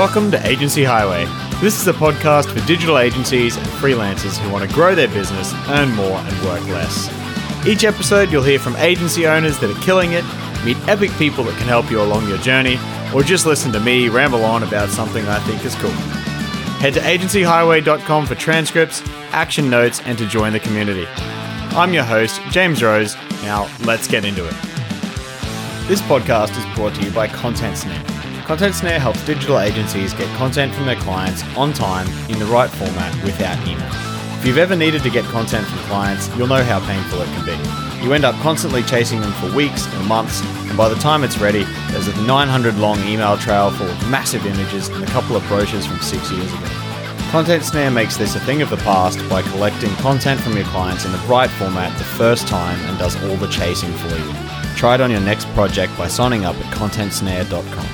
Welcome to Agency Highway. This is a podcast for digital agencies and freelancers who want to grow their business, earn more, and work less. Each episode, you'll hear from agency owners that are killing it, meet epic people that can help you along your journey, or just listen to me ramble on about something I think is cool. Head to agencyhighway.com for transcripts, action notes, and to join the community. I'm your host, James Rose. Now, let's get into it. This podcast is brought to you by Content Snare. Content Snare helps digital agencies get content from their clients on time in the right format without email. If you've ever needed to get content from clients, you'll know how painful it can be. You end up constantly chasing them for weeks or months, and by the time it's ready, there's a 900-long email trail full of massive images and a couple of brochures from 6 years ago. Content Snare makes this a thing of the past by collecting content from your clients in the right format the first time and does all the chasing for you. Try it on your next project by signing up at contentsnare.com.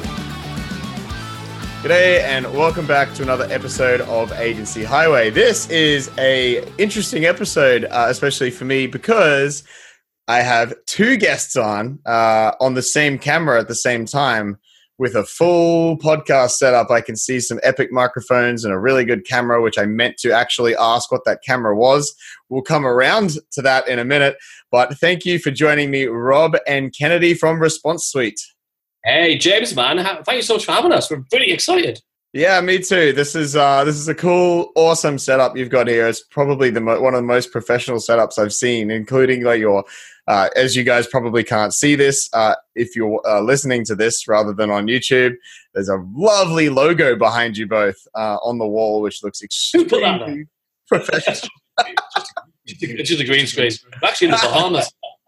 G'day and welcome back to another episode of Agency Highway. This is a interesting episode, especially for me, because I have two guests on the same camera at the same time with a full podcast setup. I can see some epic microphones and a really good camera, which I meant to actually ask what that camera was. We'll come around to that in a minute. But thank you for joining me, Rob and Kennedy from Response Suite. Hey, James, man. Thank you so much for having us. We're really excited. Yeah, me too. This is a cool, awesome setup you've got here. It's probably one of the most professional setups I've seen, including like your, as you guys probably can't see this, if you're listening to this rather than on YouTube, there's a lovely logo behind you both on the wall, which looks extremely professional. It's just a green screen. We're actually in the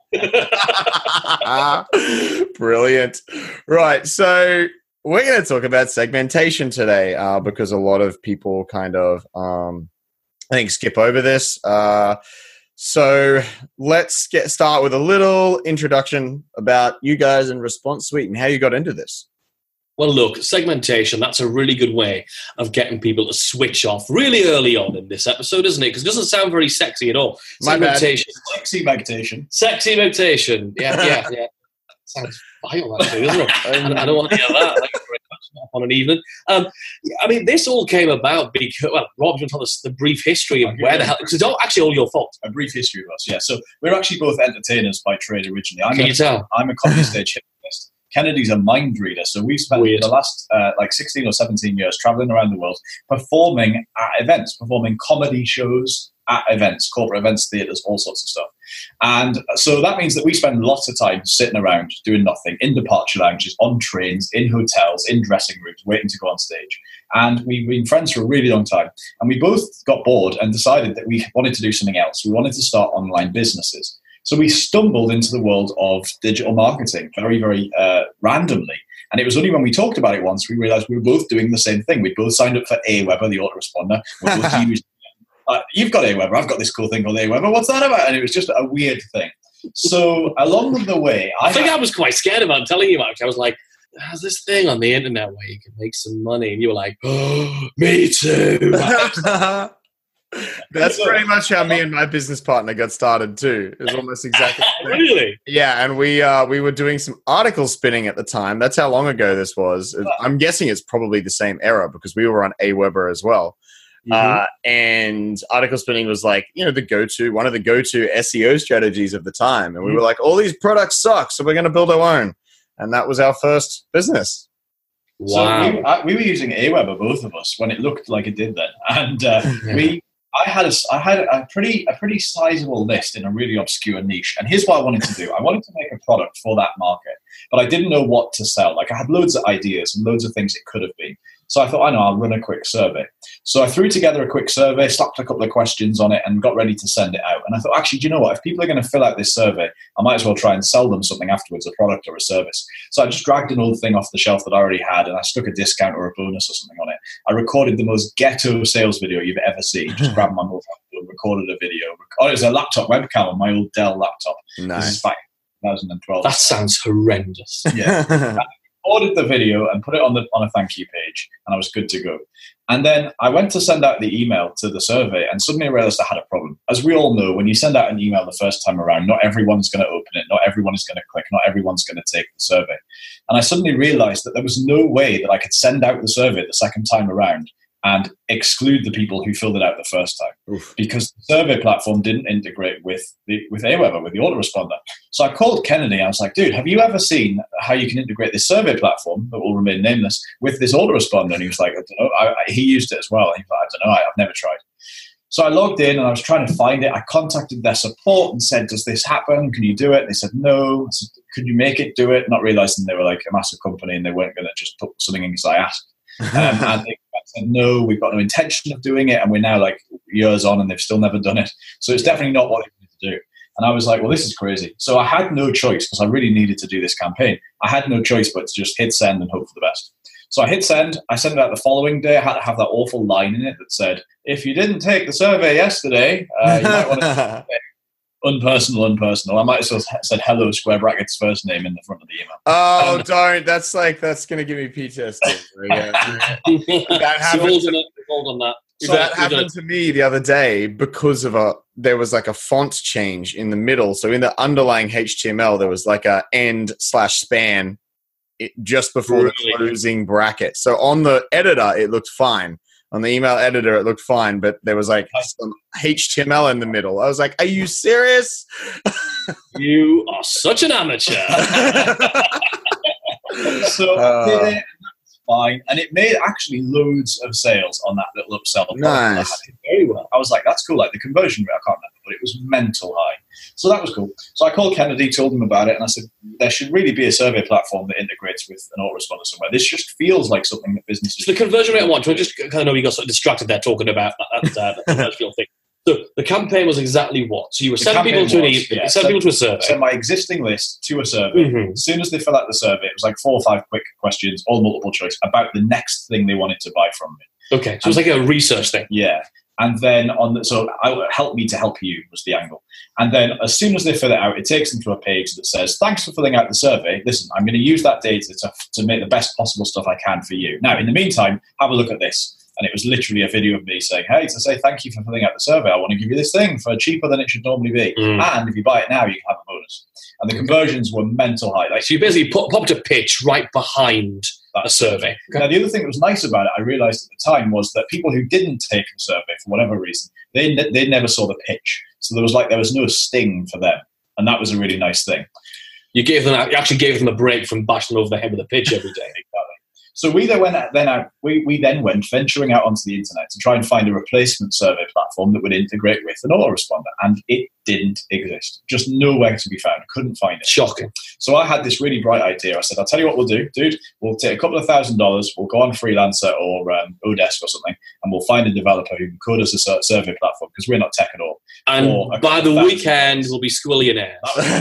Bahamas. Brilliant. Right, so we're going to talk about segmentation today because a lot of people kind of, I think, skip over this. So let's start with a little introduction about you guys and Response Suite and how you got into this. Well, look, segmentation, that's a really good way of getting people to switch off really early on in this episode, isn't it? Because it doesn't sound very sexy at all. Segmentation. Sexy meditation. Sexy meditation. Yeah. Sounds vile, actually, doesn't it? I don't want to hear that. Like, on an evening. I mean, this all came about because, well, Rob, do you want to tell us the brief history of where the hell, because it's actually all your fault. A brief history of us, yeah. So we're actually both entertainers by trade originally. Can you tell? I'm a comedy stage hypnotist. Kennedy's a mind reader. So we've spent the last 16 or 17 years traveling around the world performing at events, performing comedy shows at events, corporate events, theatres, all sorts of stuff. And so that means that we spend lots of time sitting around doing nothing in departure lounges, on trains, in hotels, in dressing rooms, waiting to go on stage. And we've been friends for a really long time. And we both got bored and decided that we wanted to do something else. We wanted to start online businesses. So we stumbled into the world of digital marketing very, very randomly. And it was only when we talked about it once we realized we were both doing the same thing. We both signed up for Aweber, the autoresponder. We both used you've got Aweber, I've got this cool thing called Aweber. What's that about? And it was just a weird thing. So along the way, I was quite scared about telling you, Mark. I was like, there's this thing on the internet where you can make some money. And you were like, oh, me too. That's pretty much how me and my business partner got started too. It was almost exactly the same. Really? Yeah, and we were doing some article spinning at the time. That's how long ago this was. I'm guessing it's probably the same era because we were on Aweber as well. Mm-hmm. And article spinning was like, one of the go-to SEO strategies of the time. And we were like, all these products suck, so we're going to build our own. And that was our first business. Wow. So we were using Aweber, both of us, when it looked like it did then. And I had a pretty sizable list in a really obscure niche. And here's what I wanted to do. I wanted to make a product for that market, but I didn't know what to sell. Like I had loads of ideas and loads of things it could have been. So I thought, I'll run a quick survey. So I threw together a quick survey, slapped a couple of questions on it and got ready to send it out. And I thought, actually, do you know what? If people are going to fill out this survey, I might as well try and sell them something afterwards, a product or a service. So I just dragged an old thing off the shelf that I already had and I stuck a discount or a bonus or something on it. I recorded the most ghetto sales video you've ever seen. Just grabbed my mobile phone, recorded a video. It was a laptop webcam on my old Dell laptop. Nice. This is back in 2012. That sounds horrendous. Yeah. recorded the video and put it on a thank you page, and I was good to go. And then I went to send out the email to the survey, and suddenly I realized I had a problem. As we all know, when you send out an email the first time around, not everyone's going to open it, not everyone is going to click, not everyone's going to take the survey. And I suddenly realized that there was no way that I could send out the survey the second time around and exclude the people who filled it out the first time. Oof. Because the survey platform didn't integrate with Aweber, with the autoresponder. So I called Kennedy. I was like, dude, have you ever seen how you can integrate this survey platform that will remain nameless with this autoresponder? And he was like, I don't know. He used it as well. He was like, I don't know. I've never tried. So I logged in and I was trying to find it. I contacted their support and said, does this happen? Can you do it? They said, no. I said, could you make it do it? Not realizing they were like a massive company and they weren't going to just put something in because I asked. And they said, no, we've got no intention of doing it. And we're now like years on and they've still never done it. So it's definitely not what they need to do. And I was like, well, this is crazy. So I had no choice because I really needed to do this campaign. I had no choice but to just hit send and hope for the best. So I hit send. I sent it out the following day. I had to have that awful line in it that said, if you didn't take the survey yesterday, you might want to unpersonal. I might as well have said hello square brackets first name in the front of the email. Oh, don't. That's going to give me PTSD. That happened. Hold on that. That happened to me the other day because of there was like a font change in the middle. So in the underlying HTML, there was like a end/span just before the closing bracket. So on the editor, it looked fine. On the email editor, it looked fine, but there was like some HTML in the middle. I was like, are you serious? You are such an amateur. So fine, and it made actually loads of sales on that little upsell. Nice. Very well. I was like, that's cool. Like the conversion rate, I can't remember, but it was mental high. So that was cool. So I called Kennedy, told him about it, and I said, there should really be a survey platform that integrates with an autoresponder somewhere. This just feels like something that businesses... So the conversion rate I want to just kind of know you got sort of distracted there talking about that conversion thing. So the campaign was exactly what? So you were sending people to a survey. Send my existing list to a survey. Mm-hmm. As soon as they fill out the survey, it was like 4 or 5 quick questions, all multiple choice, about the next thing they wanted to buy from me. Okay, so it was like a research thing. Yeah. And then help me to help you was the angle. And then as soon as they fill it out, it takes them to a page that says, thanks for filling out the survey. Listen, I'm going to use that data to make the best possible stuff I can for you. Now, in the meantime, have a look at this. And it was literally a video of me saying, hey, to say thank you for filling out the survey. I want to give you this thing for cheaper than it should normally be. And if you buy it now, you can have a bonus. And the conversions were mental high. Like, so you basically popped a pitch right behind a survey. Okay. Now, the other thing that was nice about it, I realized at the time, was that people who didn't take the survey for whatever reason, they never saw the pitch. So there was no sting for them. And that was a really nice thing. You actually gave them a break from bashing over the head with a pitch every day. Exactly. So we then went venturing out onto the internet to try and find a replacement survey platform that would integrate with an autoresponder, and it didn't exist. Just nowhere to be found. Couldn't find it. Shocking. So I had this really bright idea. I said, I'll tell you what we'll do, dude. We'll take a couple of $1,000. We'll go on Freelancer or Odesk or something, and we'll find a developer who can code us a survey platform because we're not tech at all. And by the weekend, we'll be squillionaires.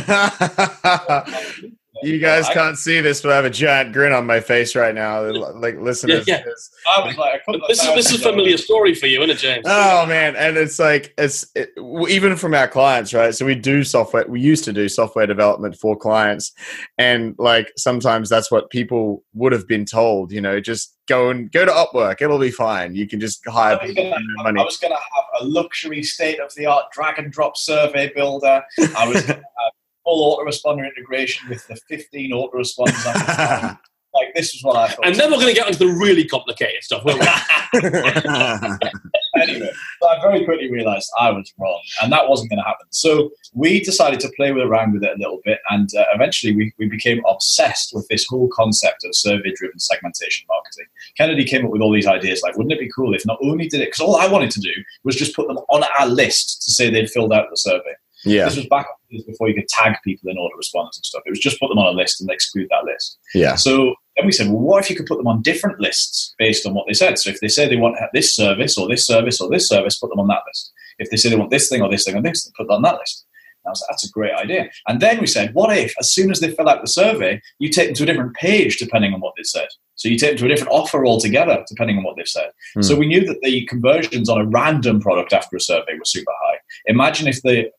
You guys can't see this, but I have a giant grin on my face right now. Like, listeners. Yeah. I was like, this is a familiar story for you, isn't it, James? Oh man, and it's like even from our clients, right? So we do software. We used to do software development for clients, and like sometimes that's what people would have been told. You know, just go to Upwork. It'll be fine. You can just hire people for money. I was going to have a luxury, state-of-the-art drag and drop survey builder. I was going to have full autoresponder integration with the 15 autoresponders. Like, this is what I thought. And then we're going to get into the really complicated stuff, won't we? Anyway, so I very quickly realized I was wrong, and that wasn't going to happen. So we decided to play around with it a little bit, and eventually we became obsessed with this whole concept of survey-driven segmentation marketing. Kennedy came up with all these ideas, like, wouldn't it be cool if not only did it, because all I wanted to do was just put them on our list to say they'd filled out the survey. Yeah. This was back before you could tag people in autoresponders and stuff. It was just put them on a list and exclude that list. Yeah. So then we said, well, what if you could put them on different lists based on what they said? So if they say they want this service or this service or this service, put them on that list. If they say they want this thing or this thing or this, put them on that list. And I was like, that's a great idea. And then we said, what if, as soon as they fill out the survey, you take them to a different page depending on what they said? So you take them to a different offer altogether depending on what they've said. So we knew that the conversions on a random product after a survey were super high. Imagine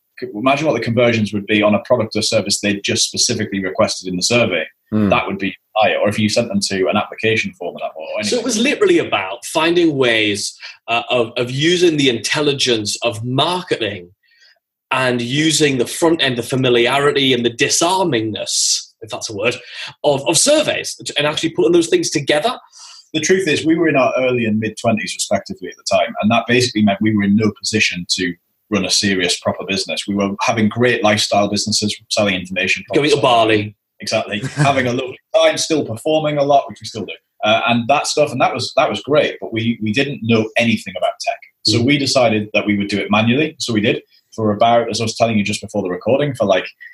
what the conversions would be on a product or service they'd just specifically requested in the survey. That would be or if you sent them to an application form or anything. So it was literally about finding ways of using the intelligence of marketing and using the front end, the familiarity and the disarmingness, if that's a word, of surveys, and actually putting those things together. The truth is, we were in our early and mid-20s, respectively, at the time, and that basically meant we were in no position to run a serious, proper business. We were having great lifestyle businesses, selling information. Going to Bali. Exactly. Having a lovely time, still performing a lot, which we still do. And that stuff, and that was great, but we didn't know anything about tech. So we decided that we would do it manually. So we did for about, as I was telling you just before the recording, for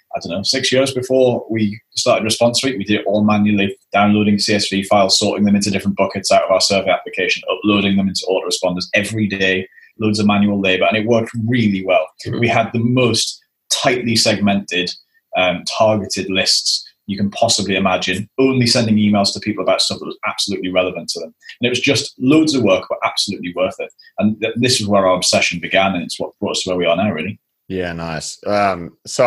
6 years before we started Response Suite. We did it all manually, downloading CSV files, sorting them into different buckets out of our survey application, uploading them into autoresponders every day, loads of manual labor, and it worked really well. We had the most tightly segmented, targeted lists you can possibly imagine, only sending emails to people about stuff that was absolutely relevant to them. And it was just loads of work, but absolutely worth it. And this is where our obsession began, and it's what brought us to where we are now, really. Yeah, nice. So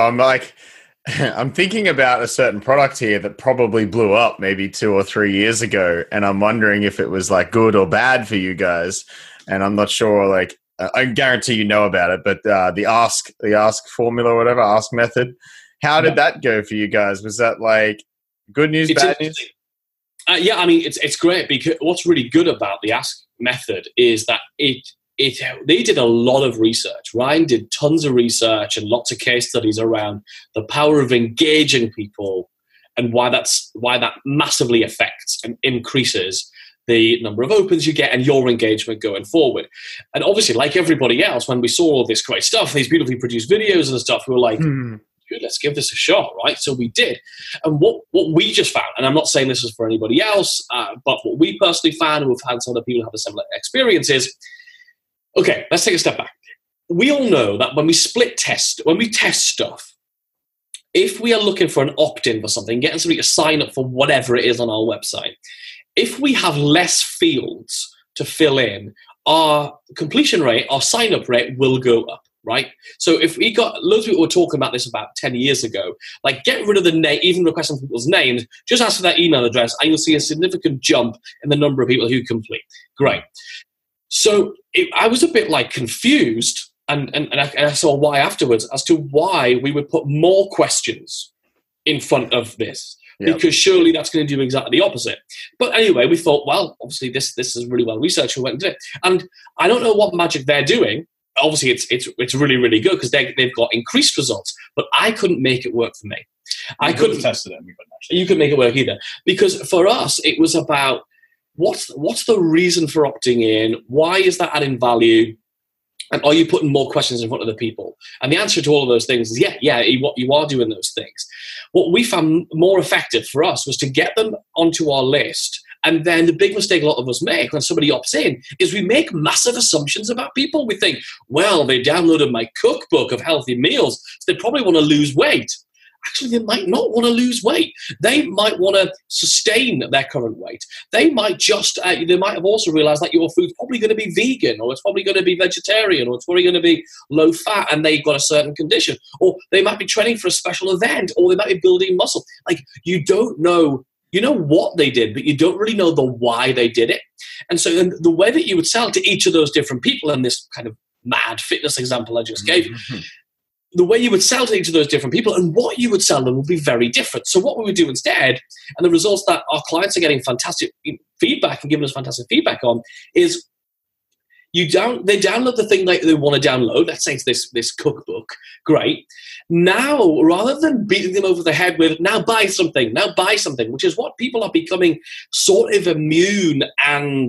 I'm thinking about a certain product here that probably blew up maybe 2 or 3 years ago, and I'm wondering if it was good or bad for you guys. And I'm not sure. I guarantee you know about it, but the ask formula, or whatever, ask method. How did that go for you guys? Was that good news, bad news? Yeah, I mean, it's great, because what's really good about the ask method is that they did a lot of research. Ryan did tons of research and lots of case studies around the power of engaging people and why that massively affects and increases the number of opens you get and your engagement going forward. And obviously, like everybody else, when we saw all this great stuff, these beautifully produced videos and stuff, we were like, good, let's give this a shot, right? So we did. And what we just found, and I'm not saying this is for anybody else, but what we personally found, and we've had some other people have a similar experience, is, okay, let's take a step back. We all know that when we test stuff, if we are looking for an opt-in for something, getting somebody to sign up for whatever it is on our website, if we have less fields to fill in, our completion rate, our sign-up rate will go up, right? So if we got, loads of people were talking about this about 10 years ago, get rid of the name, even requesting people's names, just ask for their email address, and you'll see a significant jump in the number of people who complete. Great. So I was a bit confused, and I saw why afterwards, as to why we would put more questions in front of this. Yep. Because surely that's going to do exactly the opposite. But anyway, we thought, well, obviously this is really well researched. We went and did it. And I don't know what magic they're doing. Obviously, it's really, really good because they've got increased results. But I couldn't make it work for me. I couldn't test it. You couldn't make it work either. Because for us, it was about what's the reason for opting in? Why is that adding value? And are you putting more questions in front of the people? And the answer to all of those things is yeah, you are doing those things. What we found more effective for us was to get them onto our list. And then the big mistake a lot of us make when somebody opts in is we make massive assumptions about people. We think, well, they downloaded my cookbook of healthy meals, so they probably want to lose weight. Actually, they might not want to lose weight. They might want to sustain their current weight. They might they might have also realized that your food's probably going to be vegan, or it's probably going to be vegetarian, or it's probably going to be low fat, and they've got a certain condition. Or they might be training for a special event, or they might be building muscle. You don't know. You know what they did, but you don't really know the why they did it. And so the way that you would sell to each of those different people in this kind of mad fitness example I just gave you, the way you would sell to each of those different people and what you would sell them would be very different. So what we would do instead, and the results that our clients are getting fantastic feedback and giving us fantastic feedback on, is they download the thing they want to download. Let's say it's this cookbook. Great. Now, rather than beating them over the head with, now buy something, which is what people are becoming sort of immune and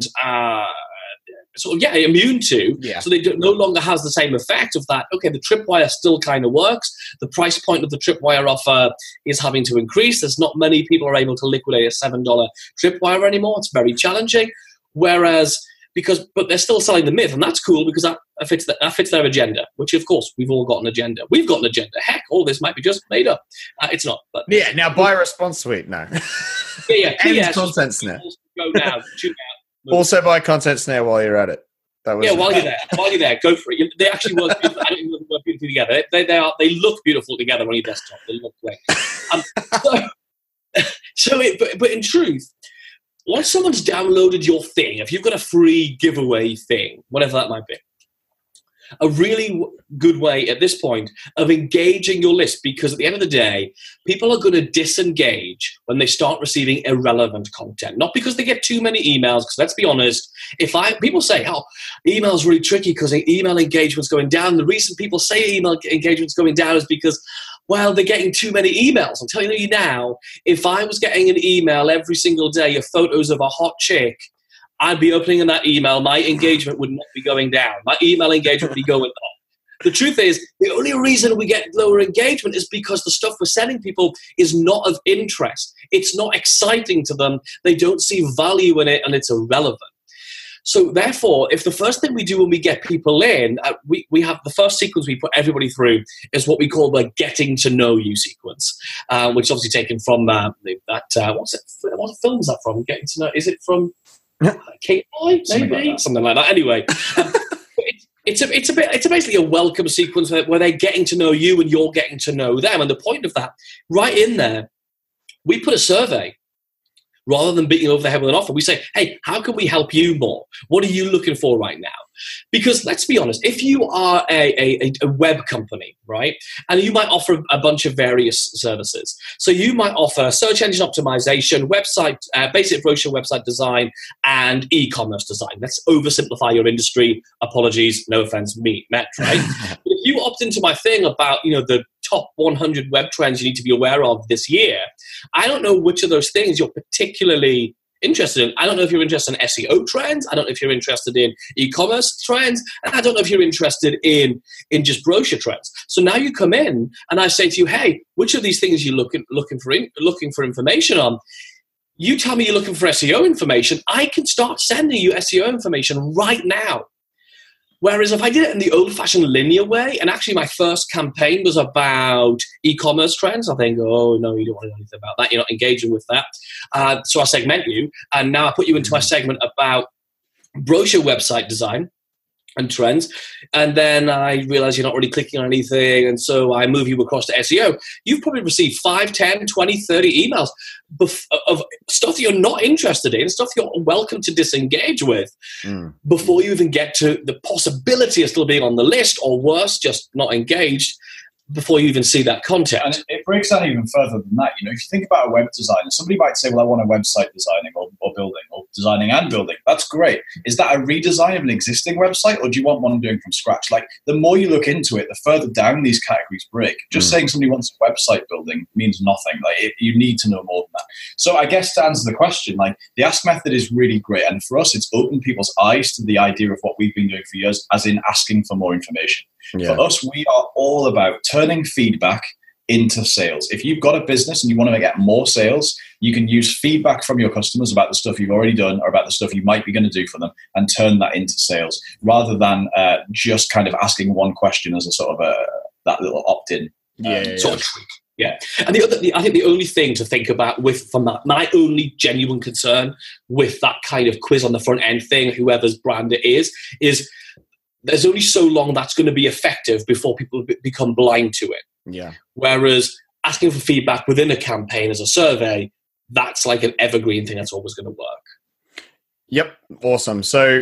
immune to. Yeah. So they no longer has the same effect of that. Okay, the Tripwire still kind of works. The price point of the Tripwire offer is having to increase. There's not many people are able to liquidate a $7 Tripwire anymore. It's very challenging. Whereas, but they're still selling the myth, and that's cool because that fits their agenda, which of course we've all got an agenda. We've got an agenda. Heck, all this might be just made up. It's not. But yeah, now buy Response Suite now. And Content Snare. Go now. Tune out. Also buy Content Snare while you're at it. While you're there, go for it. They actually work beautiful. I don't even know if they work beautifully together. They look beautiful together on your desktop. They look great. But in truth, once someone's downloaded your thing, if you've got a free giveaway thing, whatever that might be, a really good way at this point of engaging your list, because at the end of the day, people are going to disengage when they start receiving irrelevant content. Not because they get too many emails, because let's be honest, people say, oh, email is really tricky because email engagement's going down. The reason people say email engagement's going down is because, well, they're getting too many emails. I'm telling you now, if I was getting an email every single day of photos of a hot chick, I'd be opening in that email. My engagement would not be going down. My email engagement would be going up. The truth is, the only reason we get lower engagement is because the stuff we're sending people is not of interest. It's not exciting to them. They don't see value in it, and it's irrelevant. So therefore, if the first thing we do when we get people in, we have the first sequence we put everybody through is what we call the getting to know you sequence, which is obviously taken from what film is that from? Getting to know, is it from Kate Boy, maybe something like that. Anyway, it's basically a welcome sequence where they're getting to know you and you're getting to know them. And the point of that, right in there, we put a survey. Rather than beating over the head with an offer, we say, hey, how can we help you more? What are you looking for right now? Because let's be honest, if you are a web company, right, and you might offer a bunch of various services. So you might offer search engine optimization, website, basic brochure website design, and e-commerce design. Let's oversimplify your industry. Apologies, no offense, Matt, right? But if you opt into my thing about, the top 100 web trends you need to be aware of this year, I don't know which of those things you're particularly interested in. I don't know if you're interested in SEO trends. I don't know if you're interested in e-commerce trends. And I don't know if you're interested in just brochure trends. So now you come in and I say to you, hey, which of these things are you looking for information on? You tell me you're looking for SEO information. I can start sending you SEO information right now. Whereas if I did it in the old-fashioned linear way, and actually my first campaign was about e-commerce trends, I think, oh, no, you don't want to know anything about that. You're not engaging with that. So I segment you, and now I put you into my segment about brochure website design and trends, and then I realize you're not really clicking on anything, and so I move you across to SEO. You've probably received 5, 10, 20, 30 emails of stuff that you're not interested in, stuff you're welcome to disengage with before you even get to the possibility of still being on the list, or worse, just not engaged before you even see that content. And it breaks down even further than that. If you think about a web designer, somebody might say, well, I want a website designing or building, or designing and building. That's great. Is that a redesign of an existing website, or do you want one doing from scratch? Like, the more you look into it, the further down these categories break. Just saying somebody wants a website building means nothing. You need to know more than that. So I guess to answer the question, the Ask method is really great. And for us, it's opened people's eyes to the idea of what we've been doing for years, as in asking for more information. Yeah. For us, we are all about turning feedback into sales. If you've got a business and you want to get more sales, you can use feedback from your customers about the stuff you've already done or about the stuff you might be going to do for them and turn that into sales, rather than just kind of asking one question as a sort of that little opt-in sort of treat. Yeah, and I think the only thing to think about from that, my only genuine concern with that kind of quiz on the front end thing, whoever's brand it is there's only so long that's going to be effective before people become blind to it. Yeah. Whereas asking for feedback within a campaign as a survey, that's like an evergreen thing that's always going to work. Yep. Awesome. So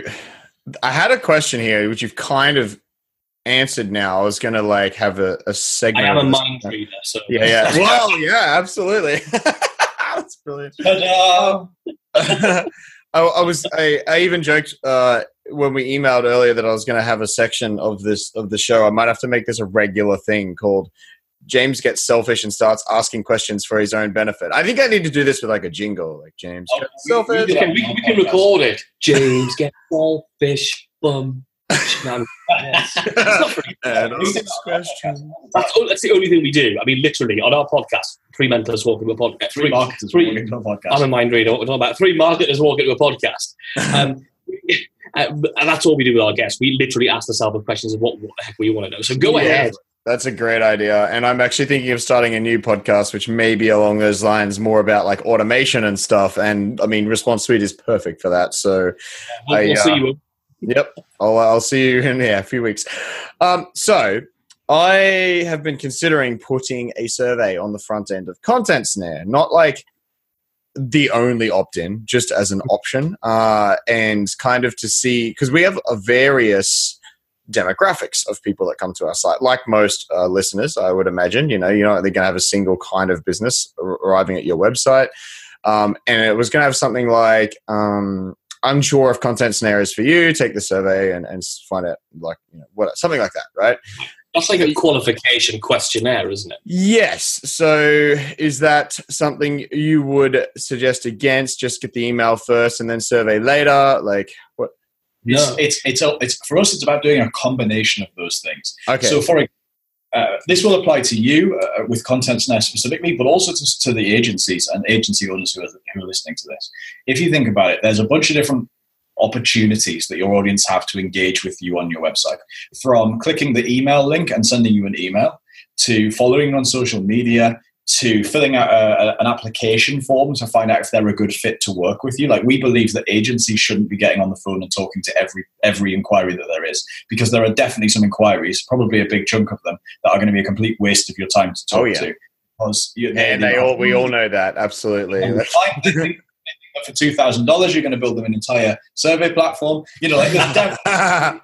I had a question here, which you've kind of answered now. I was going to have a segment. I am a mind reader. So yeah. Well, yeah, absolutely. That's brilliant. I even joked when we emailed earlier that I was going to have a section of the show. I might have to make this a regular thing called James Gets Selfish and Starts Asking Questions for His Own Benefit. I think I need to do this with a jingle, James Gets Selfish. We can record it. James Gets Selfish. That's the only thing we do. I mean, literally, on our podcast, 3 mentors walk into a podcast. 3 marketers walk into a podcast. I'm a mind reader. We're talking about 3 marketers walk into a podcast. And that's all we do with our guests. We literally ask ourselves the questions of what the heck we want to know. So go ahead. That's a great idea. And I'm actually thinking of starting a new podcast, which may be along those lines, more about automation and stuff. And I mean, Response Suite is perfect for that. So we'll see you. Yep. I'll see you in a few weeks. So I have been considering putting a survey on the front end of Content Snare, not the only opt-in, just as an option, and kind of to see, because we have a various demographics of people that come to our site. Like most listeners, I would imagine, you're not going to have a single kind of business arriving at your website. And it was going to have something like, unsure if Content Snare is for you, take the survey and find out, like, something like that, right? That's like a qualification questionnaire, isn't it? Yes. So is that something you would suggest against? Just get the email first and then survey later? Like what? No. It's for us, it's about doing a combination of those things. Okay. So this will apply to you with Content Snare specifically, but also to the agencies and agency owners who are listening to this. If you think about it, there's a bunch of different opportunities that your audience have to engage with you on your website, from clicking the email link and sending you an email, to following on social media, to filling out an application form to find out if they're a good fit to work with you. Like, we believe that agencies shouldn't be getting on the phone and talking to every inquiry that there is, because there are definitely some inquiries, probably a big chunk of them, that are going to be a complete waste of your time to talk to. Because we all know that, absolutely. For $2,000, you're going to build them an entire survey platform. There's definitely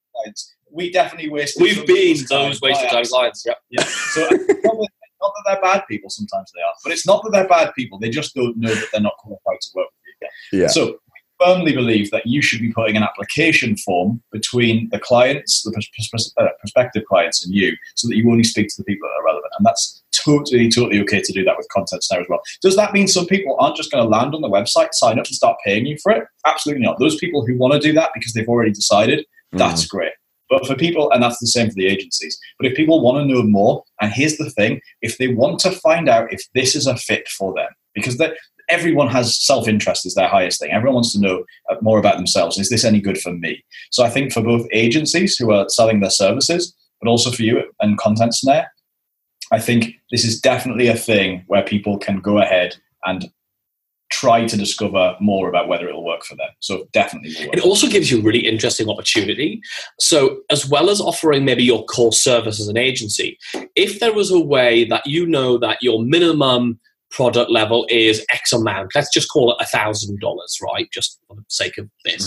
we definitely wasted. We've been those wasted time clients. Yep. Yeah. So not that they're bad people. Sometimes they are, but it's not that they're bad people. They just don't know that they're not qualified to work with you. Yeah. So we firmly believe that you should be putting an application form between the clients, the prospective clients, and you, so that you only speak to the people that are relevant. And that's totally okay to do that with Content Snare as well. Does that mean some people aren't just going to land on the website, sign up, and start paying you for it? Absolutely not. Those people who want to do that because they've already decided, that's great. But for people, and that's the same for the agencies, but if people want to know more, and here's the thing, if they want to find out if this is a fit for them, because everyone has self-interest is their highest thing. Everyone wants to know more about themselves. Is this any good for me? So I think for both agencies who are selling their services, but also for you and Content Snare, I think this is definitely a thing where people can go ahead and try to discover more about whether it'll work for them. So definitely will work. It also gives you a really interesting opportunity. So as well as offering maybe your core service as an agency, if there was a way that that your minimum product level is X amount, let's just call it $1,000, right? Just for the sake of this.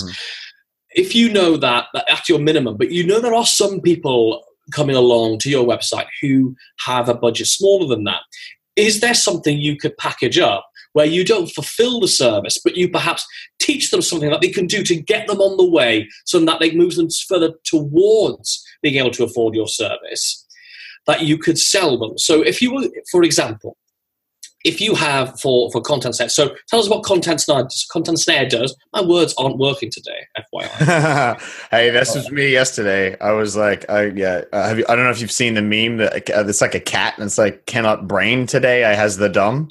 If you know that that's your minimum, but there are some people coming along to your website who have a budget smaller than that, is there something you could package up where you don't fulfill the service, but you perhaps teach them something that they can do to get them on the way, so that they move them further towards being able to afford your service, that you could sell them? So if you were, for example, if you have for Content Snare, so tell us what Content Snare does. My words aren't working today, FYI. Hey, this was me yesterday. I was like, I don't know if you've seen the meme that it's like a cat and it's like, cannot brain today. I has the dumb.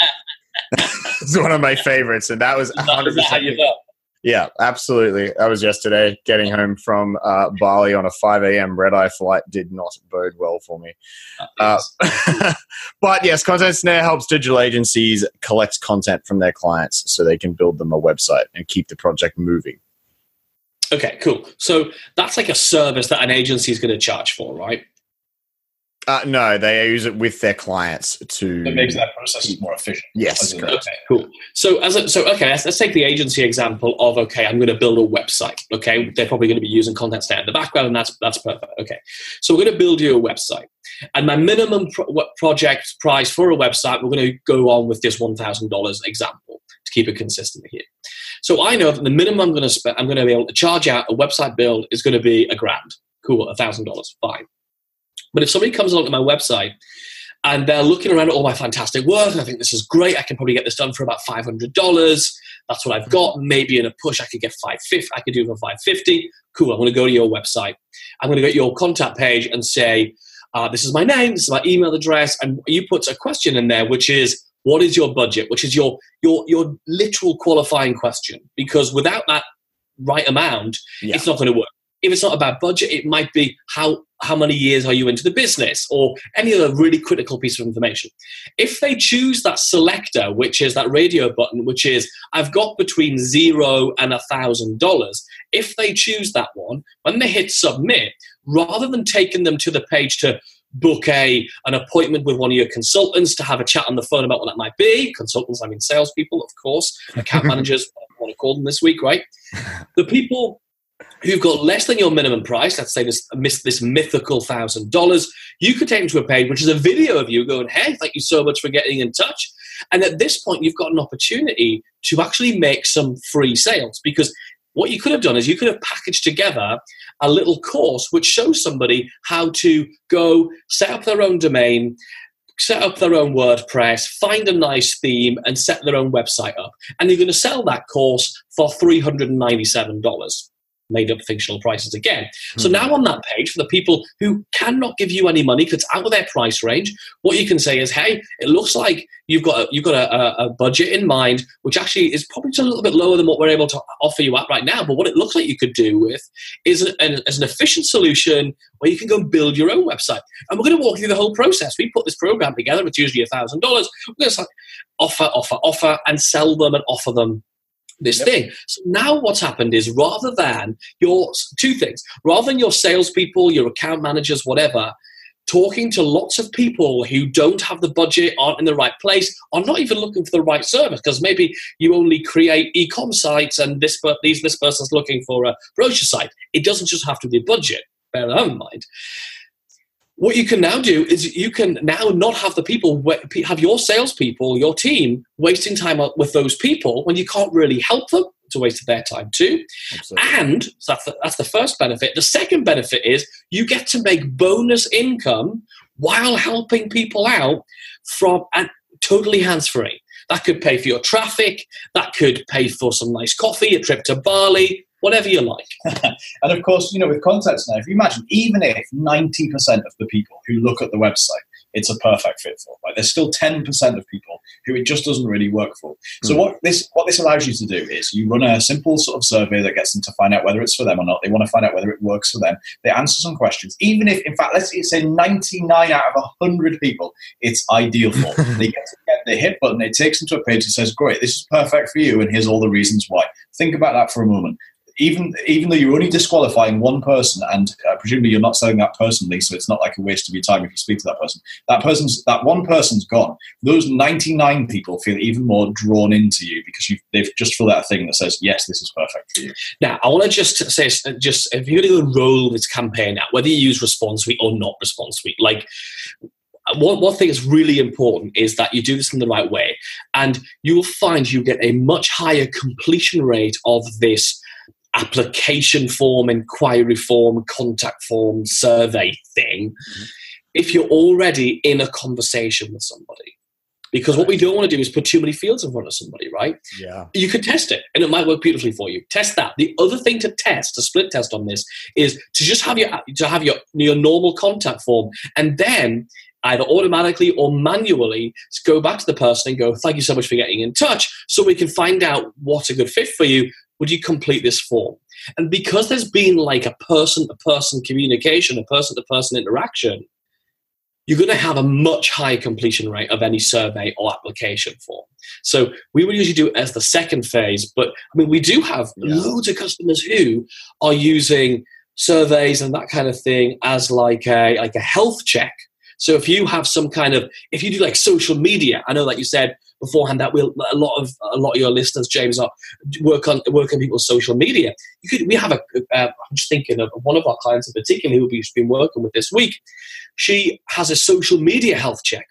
It's one of my favorites, and that was 100%. Yeah, absolutely. I was yesterday getting home from Bali on a 5 a.m. red-eye flight. Did not bode well for me. But yes, Content Snare helps digital agencies collect content from their clients so they can build them a website and keep the project moving. Okay, cool. So that's like a service that an agency is going to charge for, right? No, they use it with their clients to. It makes that process more efficient. Yes, correct. Okay, cool. So let's take the agency example of, I'm going to build a website. Okay, they're probably going to be using Content Snare in the background, and that's perfect. Okay, so we're going to build you a website, and my minimum project price for a website, we're going to go on with this $1,000 example to keep it consistent here. So I know that the minimum I'm going to be able to charge out a website build is going to be $1,000. Cool, $1,000, fine. But if somebody comes along to my website and they're looking around at all my fantastic work, and I think this is great, I can probably get this done for about $500. That's what I've got. Maybe in a push, I could get $550. I could do it for $550. Cool. I'm going to go to your website. I'm going to get your contact page and say, this is my name, this is my email address, and you put a question in there, which is, what is your budget? Which is your literal qualifying question, because without that right amount, it's not going to work. If it's not about budget, it might be how many years are you into the business, or any other really critical piece of information. If they choose that selector, which is that radio button, which is I've got between $0 and $1,000, if they choose that one, when they hit submit, rather than taking them to the page to book an appointment with one of your consultants to have a chat on the phone about what that might be. Consultants, I mean salespeople, of course, account managers, I want to call them this week, right? The people who've got less than your minimum price, let's say this mythical $1,000, you could take them to a page which is a video of you going, hey, thank you so much for getting in touch. And at this point, you've got an opportunity to actually make some free sales, because what you could have done is you could have packaged together a little course which shows somebody how to go set up their own domain, set up their own WordPress, find a nice theme, and set their own website up. And you're going to sell that course for $397. Made up fictional prices again. So now on that page, for the people who cannot give you any money because it's out of their price range, what you can say is, hey, it looks like you've got a budget in mind, which actually is probably just a little bit lower than what we're able to offer you at right now. But what it looks like you could do with is an efficient solution where you can go and build your own website. And we're going to walk through the whole process. We put this program together. It's usually $1,000. We're going to offer, and sell them and offer them this thing. So now what's happened is, rather than your salespeople, your account managers, whatever, talking to lots of people who don't have the budget, aren't in the right place, are not even looking for the right service, because maybe you only create e-com sites and this person's looking for a brochure site. It doesn't just have to be budget. Bear that in mind. What you can now do is you can now not have have your salespeople, your team, wasting time with those people when you can't really help them. It's a waste of their time too. Absolutely. And so that's the first benefit. The second benefit is you get to make bonus income while helping people out and totally hands-free. That could pay for your traffic. That could pay for some nice coffee, a trip to Bali, whatever you like. And of course, with contacts now, if you imagine, even if 90% of the people who look at the website, it's a perfect fit for, right? There's still 10% of people who it just doesn't really work for. So what this allows you to do is you run a simple sort of survey that gets them to find out whether it's for them or not. They want to find out whether it works for them. They answer some questions. Even if, in fact, let's say 99 out of 100 people, it's ideal for. They get the hit button. It takes them to a page that says, great, this is perfect for you, and here's all the reasons why. Think about that for a moment. Even though you're only disqualifying one person, and presumably you're not selling that personally, so it's not like a waste of your time if you speak to that person. That one person's gone. Those 99 people feel even more drawn into you because they've just filled out a thing that says, yes, this is perfect for you. Now, I want to just say, if you're going to roll this campaign out, whether you use Response Suite or not Response Suite, like, one thing that's really important is that you do this in the right way, and you will find you get a much higher completion rate of this application form, inquiry form, contact form, survey thing, if you're already in a conversation with somebody. Because what we don't want to do is put too many fields in front of somebody, right? Yeah. You could test it, and it might work beautifully for you. Test that. The other thing to test, a split test on this, is to just have your normal contact form, and then either automatically or manually go back to the person and go, thank you so much for getting in touch, so we can find out what's a good fit for you. Would you complete this form? And because there's been like a person-to-person communication, a person-to-person interaction, you're going to have a much higher completion rate of any survey or application form. So we would usually do it as the second phase, but I mean, we do have loads of customers who are using surveys and that kind of thing as like a health check. So if you have if you do like social media, I know that you said beforehand that a lot of your listeners, James, work on people's social media. We have I'm just thinking of one of our clients in particular who we've been working with this week. She has a social media health check.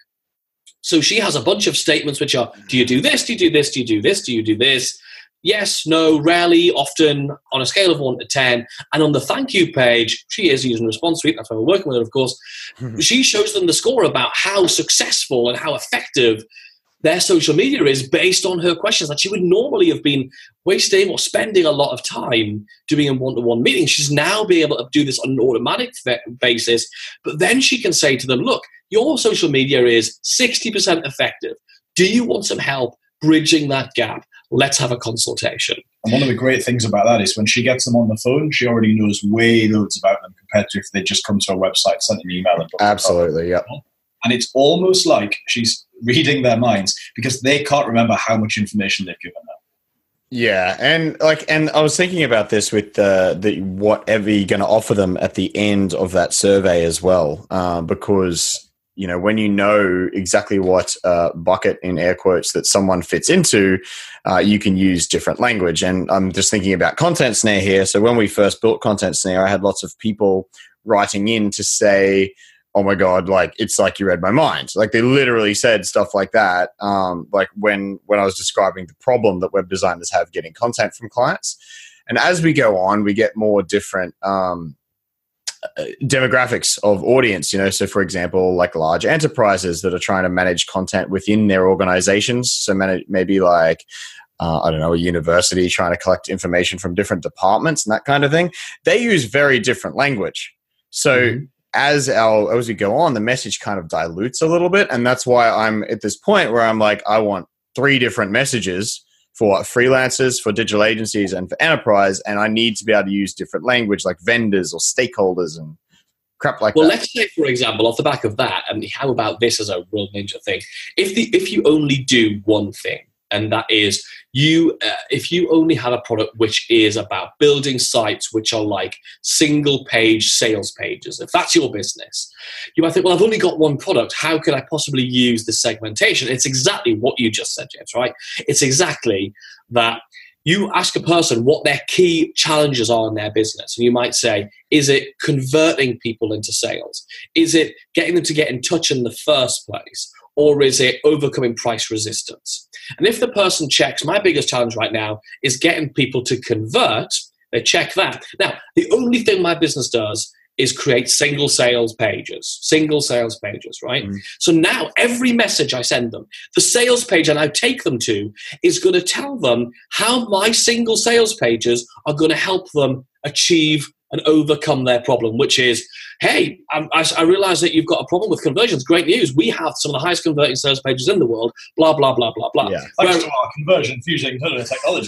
So she has a bunch of statements which are, do you do this? Do you do this? Do you do this? Do you do this? Yes, no, rarely, often, on a scale of 1 to 10. And on the thank you page, she is using Response Suite. That's why we're working with her, of course. She shows them the score about how successful and how effective their social media is based on her questions that she would normally have been wasting or spending a lot of time doing in one-to-one meetings. She's now be able to do this on an automatic basis. But then she can say to them, look, your social media is 60% effective. Do you want some help bridging that gap? Let's have a consultation. And one of the great things about that is when she gets them on the phone, she already knows way loads about them compared to if they just come to a website, send an email. And absolutely, yeah. And it's almost like she's reading their minds because they can't remember how much information they've given them. Yeah, and I was thinking about this with the whatever you're going to offer them at the end of that survey as well, because when you know exactly what bucket in air quotes that someone fits into, you can use different language. And I'm just thinking about Content Snare here. So when we first built Content Snare, I had lots of people writing in to say, oh my God, like, it's like you read my mind. Like, they literally said stuff like that. Like when I was describing the problem that web designers have getting content from clients. And as we go on, we get more different demographics of audience, So for example, like large enterprises that are trying to manage content within their organizations. So maybe like, I don't know, a university trying to collect information from different departments and that kind of thing. They use very different language. So as we go on, the message kind of dilutes a little bit. And that's why I'm at this point where I'm like, I want 3 different messages for freelancers, for digital agencies, and for enterprise. And I need to be able to use different language like vendors or stakeholders and crap like that. Well, let's say, for example, off the back of that, and how about this as a real ninja thing? If you only do one thing, and that is if you only have a product which is about building sites which are like single page sales pages, if that's your business, you might think, well, I've only got one product. How could I possibly use this segmentation? It's exactly what you just said, James, right? It's exactly that. You ask a person what their key challenges are in their business. And you might say, is it converting people into sales? Is it getting them to get in touch in the first place? Or is it overcoming price resistance? And if the person checks, my biggest challenge right now is getting people to convert, they check that. Now, the only thing my business does is create single sales pages, right? So now every message I send them, the sales page I now take them to is going to tell them how my single sales pages are going to help them achieve and overcome their problem, which is, hey, I realize that you've got a problem with conversions. Great news. We have some of the highest converting sales pages in the world, blah, blah, blah, blah, blah. Yeah. Thanks to our conversion fusion technology.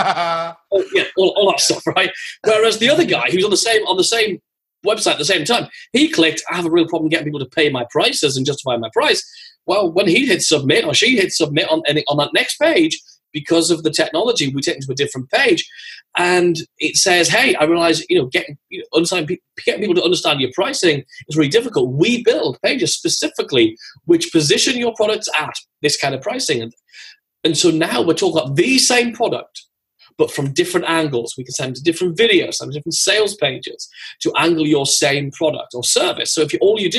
all that stuff, right? Whereas the other guy who's on the same website at the same time, he clicked, I have a real problem getting people to pay my prices and justify my price. Well, when he hit submit or she hit submit on that next page, because of the technology, we take them to a different page, and it says, "Hey, I realize getting people to understand your pricing is really difficult. We build pages specifically which position your products at this kind of pricing, and so now we're talking about the same product, but from different angles. We can send them to different videos, some different sales pages to angle your same product or service. So if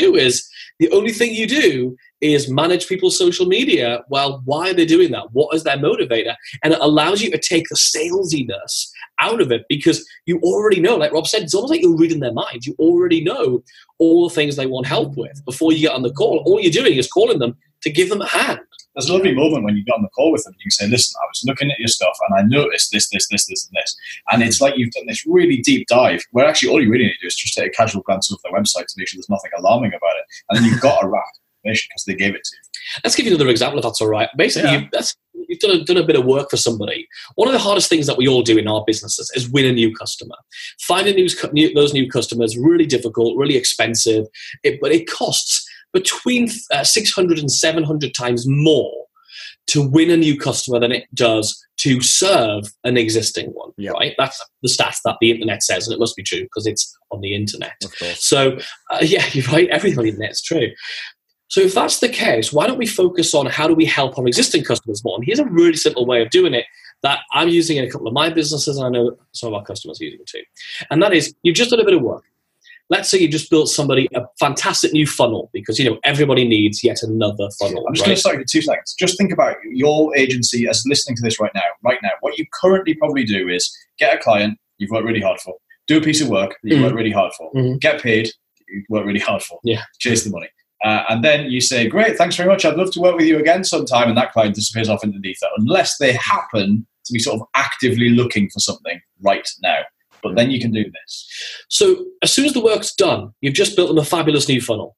the only thing you do is manage people's social media, well, why are they doing that? What is their motivator? And it allows you to take the salesiness out of it, because you already know, like Rob said, it's almost like you're reading their minds. You already know all the things they want help with before you get on the call. All you're doing is calling them to give them a hand. There's a lovely moment when you get on the call with them and you say, listen, I was looking at your stuff and I noticed this, and this. And it's like you've done this really deep dive where actually all you really need to do is just take a casual glance over their website to make sure there's nothing alarming about it. And then you've got a raft of information because they gave it to you. Let's give you another example if that's all right. Basically, you've done a bit of work for somebody. One of the hardest things that we all do in our businesses is win a new customer. Finding those new customers, really difficult, really expensive, but it costs between 600 and 700 times more to win a new customer than it does to serve an existing one, right? That's the stats that the internet says, and it must be true because it's on the internet. Of course. So, you're right, everything on the internet is true. So if that's the case, why don't we focus on how do we help our existing customers more? And here's a really simple way of doing it that I'm using in a couple of my businesses, and I know some of our customers are using it too. And that is, you've just done a bit of work. Let's say you just built somebody a fantastic new funnel because, everybody needs yet another funnel. I'm just going to start you 2 seconds. Just think about your agency as listening to this right now. What you currently probably do is get a client you've worked really hard for, do a piece of work that you've worked really hard for, get paid, you've worked really hard for, chase the money. And then you say, great, thanks very much. I'd love to work with you again sometime. And that client disappears off into the ether unless they happen to be sort of actively looking for something right now. But then you can do this. So as soon as the work's done, you've just built them a fabulous new funnel.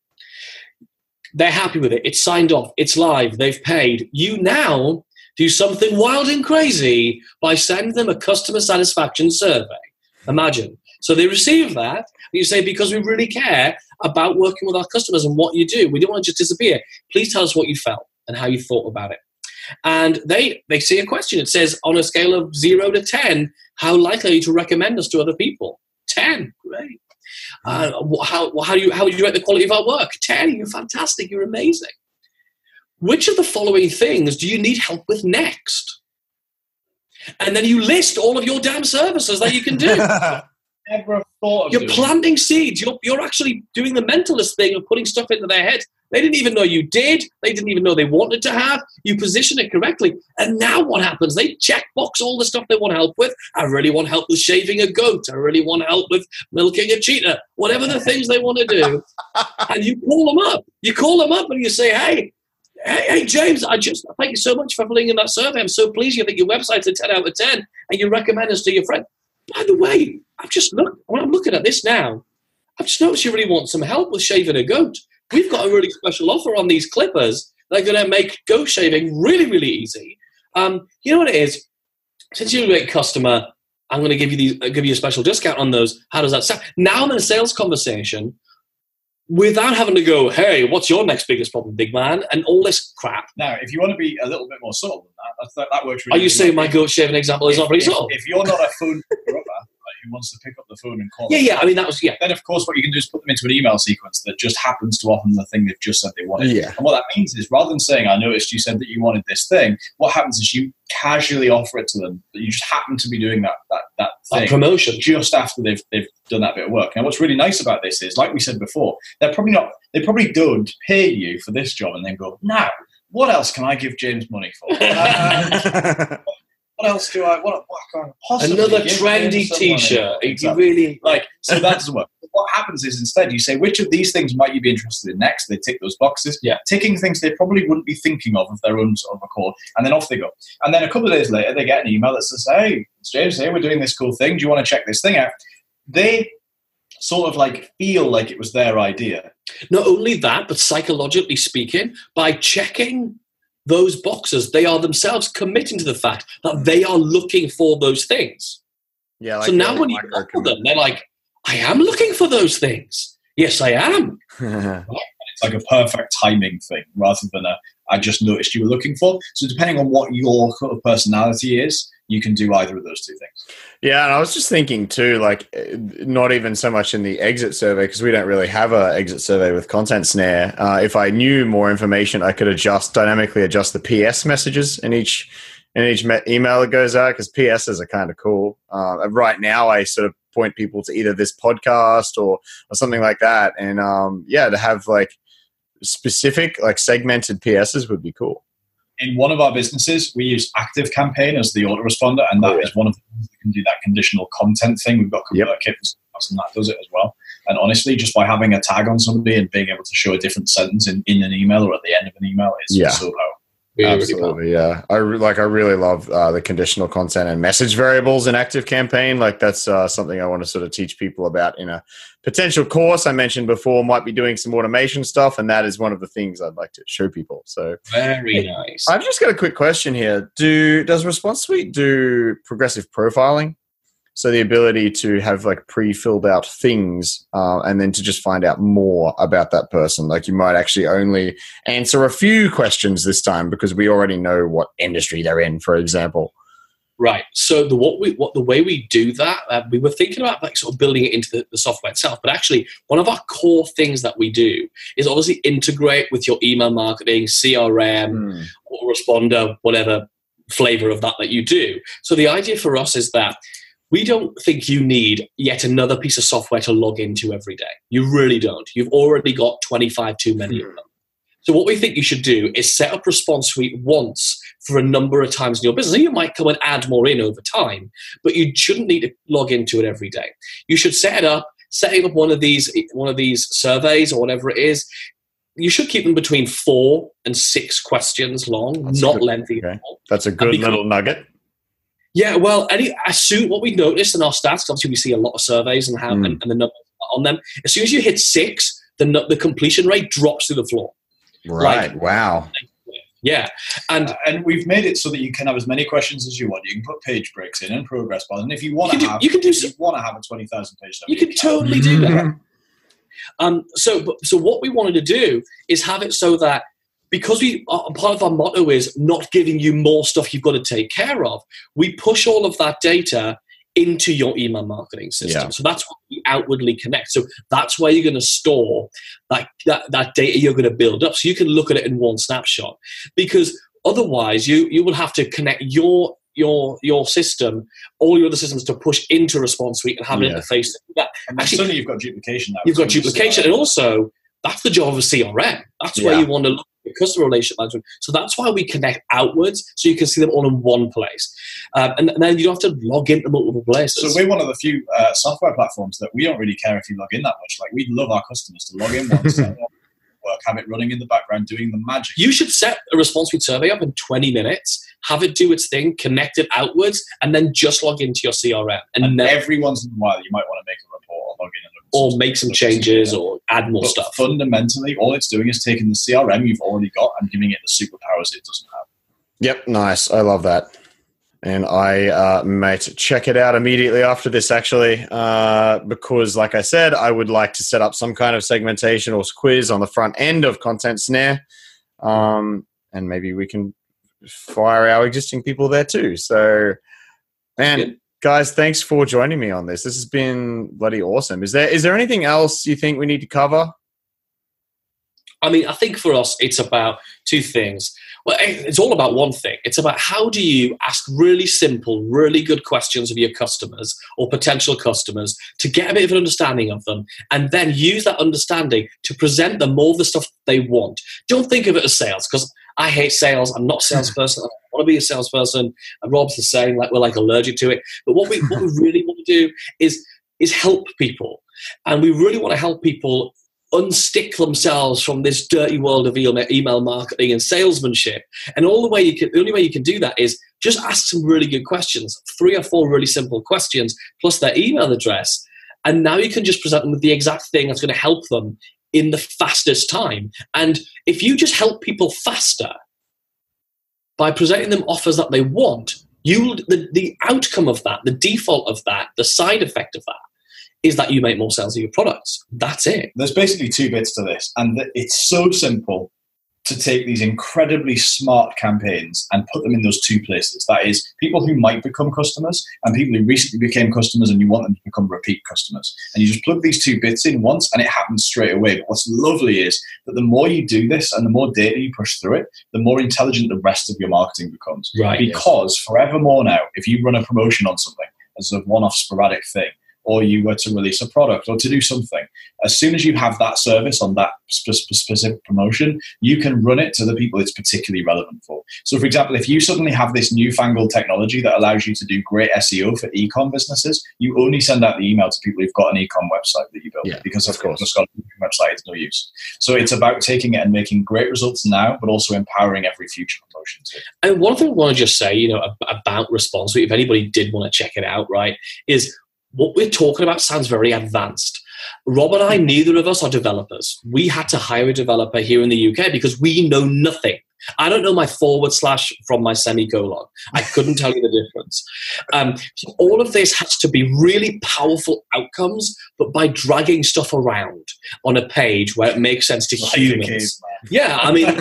They're happy with it. It's signed off. It's live. They've paid. You now do something wild and crazy by sending them a customer satisfaction survey. Imagine. So they receive that. And you say, because we really care about working with our customers and what you do. We don't want to just disappear. Please tell us what you felt and how you thought about it. And they see a question. It says, on a scale of 0 to 10, how likely are you to recommend us to other people? 10. Great. How would you rate the quality of our work? 10. You're fantastic. You're amazing. Which of the following things do you need help with next? And then you list all of your damn services that you can do. Never thought of You're planting seeds. You're actually doing the mentalist thing of putting stuff into their head. They didn't even know you did. They didn't even know they wanted to have. You position it correctly. And now what happens? They checkbox all the stuff they want help with. I really want help with shaving a goat. I really want help with milking a cheetah. Whatever the things they want to do. And you call them up. You call them up and you say, Hey, James, thank you so much for filling in that survey. I'm so pleased you think your website's a 10 out of 10 and you recommend us to your friend. By the way, when I'm looking at this now, I've just noticed you really want some help with shaving a goat. We've got a really special offer on these clippers. They're going to make goat shaving really, really easy. You know what it is? Since you're a great customer, I'm going to give you a special discount on those. How does that sound? Now I'm in a sales conversation without having to go, hey, what's your next biggest problem, big man? And all this crap. Now, if you want to be a little bit more subtle than that works really Are you saying my goat shaving example is not very subtle? If you're not a phone rubber, who wants to pick up the phone and call Yeah, I mean, that was, yeah. Then, of course, what you can do is put them into an email sequence that just happens to offer them the thing they've just said they wanted. Yeah. And what that means is, rather than saying, I noticed you said that you wanted this thing, what happens is you casually offer it to them, that you just happen to be doing that thing. Promotion. Just after they've done that bit of work. And what's really nice about this is, like we said before, they probably don't pay you for this job and then go, now, what else can I give James money for? What else do what can I possibly Another give trendy t-shirt. Exactly. You really so that doesn't work. What happens is instead you say, which of these things might you be interested in next? They tick those boxes. Yeah. Ticking things they probably wouldn't be thinking of their own sort of accord, and then off they go. And then a couple of days later, they get an email that says, hey, it's James here, we're doing this cool thing. Do you want to check this thing out? They sort of feel like it was their idea. Not only that, but psychologically speaking, by checking those boxes, they are themselves committing to the fact that they are looking for those things. Yeah. So now when you offer them, they're like, I am looking for those things. Yes, I am. It's like a perfect timing thing rather than I just noticed you were looking for. So depending on what your sort of personality is, you can do either of those two things. Yeah, and I was just thinking too, not even so much in the exit survey, because we don't really have an exit survey with Content Snare. If I knew more information, I could dynamically adjust the PS messages in each email that goes out, because PSs are kind of cool. Right now, I sort of point people to either this podcast or something like that, and to have specific segmented PSs would be cool. In one of our businesses, we use ActiveCampaign as the autoresponder, and that is one of the things that can do that conditional content thing. We've got ConvertKit and that does it as well. And honestly, just by having a tag on somebody and being able to show a different sentence in an email or at the end of an email is so powerful. Absolutely, yeah. I really love the conditional content and message variables in ActiveCampaign. That's something I want to sort of teach people about in a potential course. I mentioned before, might be doing some automation stuff, and that is one of the things I'd like to show people. So very nice. I've just got a quick question here. Does Response Suite do progressive profiling? So the ability to have pre-filled out things and then to just find out more about that person. You might actually only answer a few questions this time because we already know what industry they're in, for example. Right. So the way we do that, we were thinking about sort of building it into the software itself. But actually, one of our core things that we do is obviously integrate with your email marketing, CRM, or responder, whatever flavor of that you do. So the idea for us is that we don't think you need yet another piece of software to log into every day. You really don't. You've already got 25 too many of them. So what we think you should do is set up Response Suite once for a number of times in your business. You might come and add more in over time, but you shouldn't need to log into it every day. You should setting up one of these surveys or whatever it is. You should keep them between 4 and 6 questions long, not lengthy. Okay. That's a good little nugget. Yeah, well, what we noticed in our stats, obviously we see a lot of surveys and the numbers on them. As soon as you hit 6, the completion rate drops through the floor. Right. Wow. Yeah, and we've made it so that you can have as many questions as you want. You can put page breaks in and progress bars, and if you want to have a 20,000 page, you can totally do that. So what we wanted to do is have it so that because part of our motto is not giving you more stuff you've got to take care of, we push all of that data into your email marketing system. Yeah. So that's what we outwardly connect. So that's where you're going to store that data you're going to build up. So you can look at it in one snapshot, because otherwise you will have to connect your system, all your other systems, to push into Response Suite and have an interface. And actually, suddenly you've got duplication now. You've got duplication. And also, that's the job of a CRM. That's where you want to look at customer relationship management. So that's why we connect outwards, so you can see them all in one place. And then you don't have to log into multiple places. So we're one of the few software platforms that we don't really care if you log in that much. Like, we love our customers to log in once, work, have it running in the background, doing the magic. You should set a Response Suite survey up in 20 minutes, have it do its thing, connect it outwards, and then just log into your CRM. And every once in a while, you might want to make a report or log in and or make some changes or add more stuff. Fundamentally, all it's doing is taking the CRM you've already got and giving it the superpowers it doesn't have. Yep, nice. I love that. And I might check it out immediately after this, actually, because, like I said, I would like to set up some kind of segmentation or quiz on the front end of Content Snare, and maybe we can fire our existing people there too. So, man, guys, thanks for joining me on this. This has been bloody awesome. Is there anything else you think we need to cover? I mean, I think for us, it's about two things. Well, it's all about one thing. It's about how do you ask really simple, really good questions of your customers or potential customers to get a bit of an understanding of them, and then use that understanding to present them more of the stuff they want. Don't think of it as sales, because I hate sales. I'm not a salesperson. I don't want to be a salesperson. And Rob's the same, like we're like allergic to it. But what we really want to do is help people. And we really want to help people unstick themselves from this dirty world of email marketing and salesmanship. And the only way you can do that is just ask some really good questions, 3 or 4 really simple questions, plus their email address. And now you can just present them with the exact thing that's going to help them in the fastest time. And if you just help people faster by presenting them offers that they want, the outcome of that, the default of that, the side effect of that, is that you make more sales of your products. That's it. There's basically 2 bits to this, and it's so simple to take these incredibly smart campaigns and put them in those 2 places. That is, people who might become customers and people who recently became customers and you want them to become repeat customers. And you just plug these 2 bits in once and it happens straight away. But what's lovely is that the more you do this and the more data you push through it, the more intelligent the rest of your marketing becomes. Right. Because forevermore now, if you run a promotion on something as a one-off sporadic thing, or you were to release a product or to do something, as soon as you have that service on that specific promotion, you can run it to the people it's particularly relevant for. So, for example, if you suddenly have this newfangled technology that allows you to do great SEO for e-com businesses, you only send out the email to people who've got an e-com website that you built, because of course, just got a website, it's no use. So it's about taking it and making great results now, but also empowering every future promotion too. And one thing I want to just say, about Response Suite, if anybody did want to check it out, right, is what we're talking about sounds very advanced. Rob and I, neither of us are developers. We had to hire a developer here in the UK because we know nothing. I don't know my / from my semicolon. I couldn't tell you the difference. So all of this has to be really powerful outcomes, but by dragging stuff around on a page where it makes sense to humans. Yeah, I mean,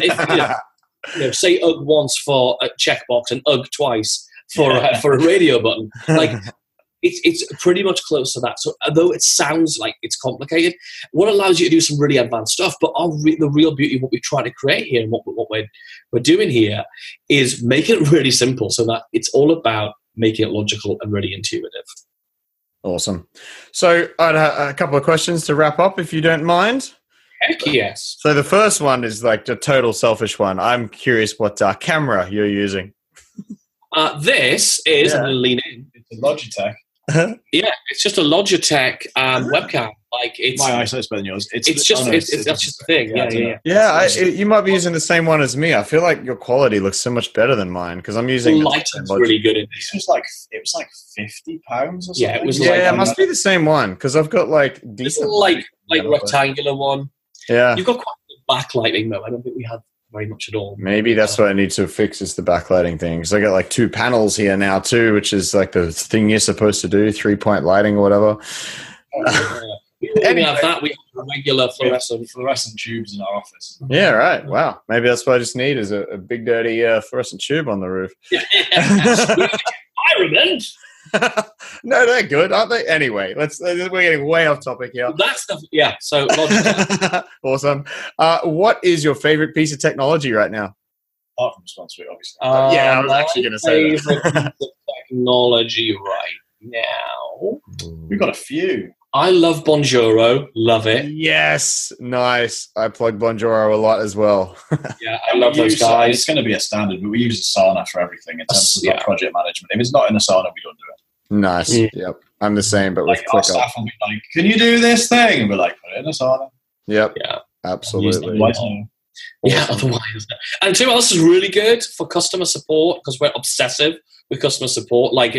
if, say UG once for a checkbox and UG twice for a radio button, like. It's pretty much close to that. So although it sounds like it's complicated, what allows you to do some really advanced stuff, but the real beauty of what we try to create here and what we're doing here is make it really simple so that it's all about making it logical and really intuitive. Awesome. So I had a couple of questions to wrap up, if you don't mind. Heck yes. So the first one is like the total selfish one. I'm curious what camera you're using. This is, I'm going to lean in. It's a Logitech. Yeah, it's just a Logitech webcam. Like it's my eyesight's better than yours. That's just the thing. Yeah. You might be using the same one as me. I feel like your quality looks so much better than mine because I'm using. The lighting's really good. This was like £50 or something. Yeah, it was. Yeah, it must be the same one because I've got like decent, like rectangular one. Yeah, you've got quite good backlighting though. I don't think we have very much at all. Maybe that's what I need to fix is the backlighting thing. Because I got like 2 panels here now too, which is like the thing you're supposed to do, 3-point lighting or whatever. We have that. We have regular fluorescent tubes in our office. Yeah, right. Wow. Maybe that's what I just need is a big dirty fluorescent tube on the roof. Environment. No, they're good, aren't they? Anyway, we're getting way off topic here. That's the So awesome. What is your favorite piece of technology right now? Apart from Response Suite, obviously. Yeah, I was actually going to say that. Technology right now. We've got a few. I love Bonjoro. Love it. Yes, nice. I plug Bonjoro a lot as well. Yeah, I love those guys. It's going to be a standard, but we use Asana for everything in terms of project management. If it's not in Asana, we don't do it. Nice. Yep. I'm the same, but with our staff will be like, "Can you do this thing?" And we're like, "Put it in Asana." Yep. Yeah. Absolutely. Yeah, otherwise. And too else is really good for customer support because we're obsessive with customer support. Like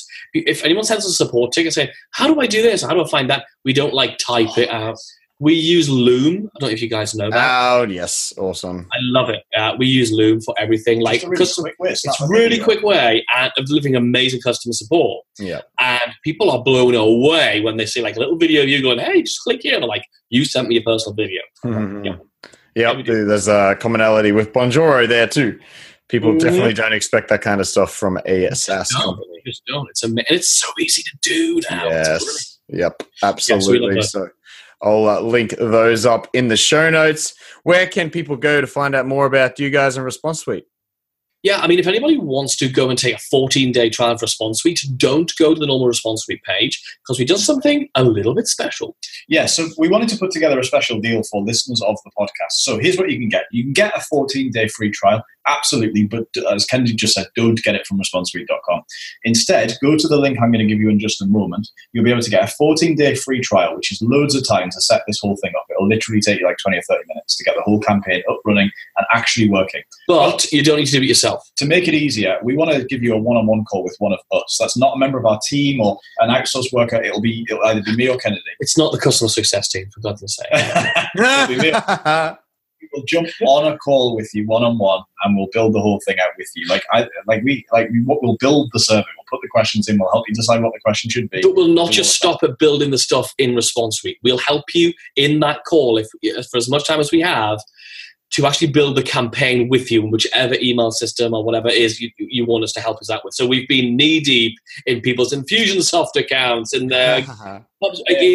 if anyone sends us a support ticket saying, "How do I do this? How do I find that?" We don't like it out. We use Loom. I don't know if you guys know that. Oh, yes. Awesome. I love it. We use Loom for everything. Like, it's a really quick way. It's a really quick way of delivering amazing customer support. Yeah. And people are blown away when they see like a little video of you going, "Hey, just click here." And they're like, "You sent me a personal video." Mm-hmm. Yep. There's a commonality with Bonjoro there too. People definitely don't expect that kind of stuff from a SaaS company. Just don't. It's so easy to do now. Yes. Yep. Absolutely. So I'll link those up in the show notes. Where can people go to find out more about you guys and Response Suite? Yeah, I mean, if anybody wants to go and take a 14-day trial of Response Suite, don't go to the normal Response Suite page because we done something a little bit special. Yeah, so we wanted to put together a special deal for listeners of the podcast. So here's what you can get. You can get a 14-day free trial, absolutely, but as Kennedy just said, don't get it from responsesuite.com. Instead, go to the link I'm going to give you in just a moment. You'll be able to get a 14-day free trial, which is loads of time to set this whole thing up. It'll literally take you like 20 or 30 minutes to get the whole campaign up running and actually working. But you don't need to do it yourself. To make it easier, we want to give you a one-on-one call with one of us. That's not a member of our team or an outsourced worker. It'll either be me or Kennedy. It's not the customer success team, for God's sake. It'll be me. We'll jump on a call with you one-on-one, and we'll build the whole thing out with you. We'll build the survey. We'll put the questions in. We'll help you decide what the question should be. But we'll not just stop at building the stuff in Response Suite. We'll help you in that call for as much time as we have to actually build the campaign with you in whichever email system or whatever it is you want us to help us out with. So we've been knee deep in people's Infusionsoft accounts, in their we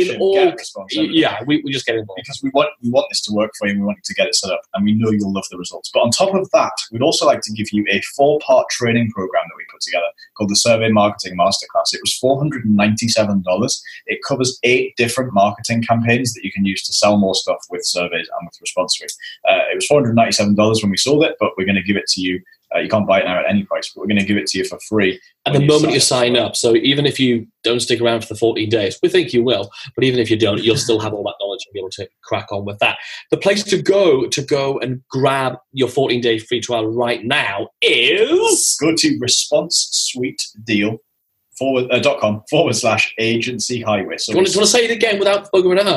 just get involved because we want this to work for you and we want you to get it set up, and we know you'll love the results. But on top of that, we'd also like to give you a 4-part training program that we put together called the Survey Marketing Masterclass. It was $497. It covers 8 different marketing campaigns that you can use to sell more stuff with surveys and with Response Suite. It was $497 when we sold it, but we're going to give it to you. You can't buy it now at any price, but we're going to give it to you for free. At the moment you sign up. So even if you don't stick around for the 14 days, we think you will, but even if you don't, you'll still have all that knowledge and be able to crack on with that. The place to go and grab your 14-day free trial right now is... Go to responsesuite.com/agency highway. So do you want to say it again without bugging it out?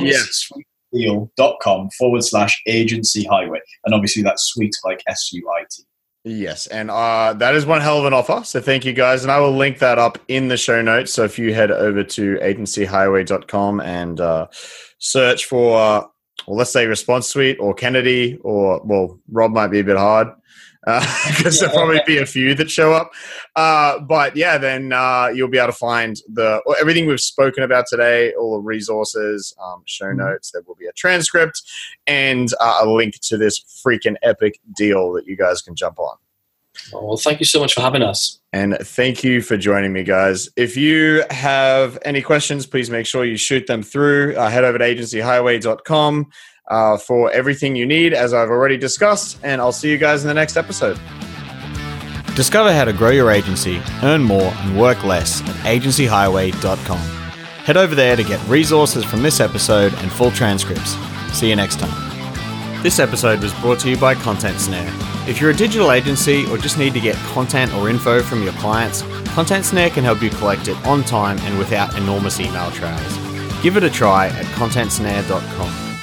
responsesuite.com/agency highway. And obviously that's suite like SUIT. Yes, and that is one hell of an offer. So thank you guys. And I will link that up in the show notes. So if you head over to agencyhighway.com and search for, let's say Response Suite or Kennedy or, Rob might be a bit hard because there'll probably be a few that show up. But yeah, then you'll be able to find everything we've spoken about today, all the resources, show notes. There will be a transcript and a link to this freaking epic deal that you guys can jump on. Well, thank you so much for having us. And thank you for joining me, guys. If you have any questions, please make sure you shoot them through. Head over to agencyhighway.com for everything you need, as I've already discussed, and I'll see you guys in the next episode. Discover how to grow your agency, earn more, and work less at agencyhighway.com. Head over there to get resources from this episode and full transcripts. See you next time. This episode was brought to you by Content Snare. If you're a digital agency or just need to get content or info from your clients, Content Snare can help you collect it on time and without enormous email trails. Give it a try at contentsnare.com.